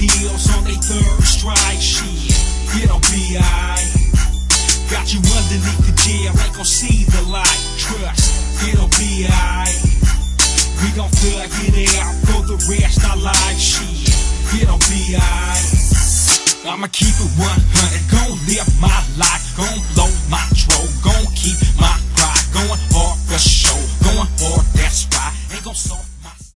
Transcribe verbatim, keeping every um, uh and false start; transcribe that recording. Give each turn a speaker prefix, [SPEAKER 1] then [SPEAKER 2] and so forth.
[SPEAKER 1] heels on they third strike. Shit, it'll be alright. Got you underneath the jail, ain't gon' see the light. Trust, it'll be alright. We gon' thug it out for the rest of our life. Shit, it'll be alright. I'ma keep it one hundred, gon' live my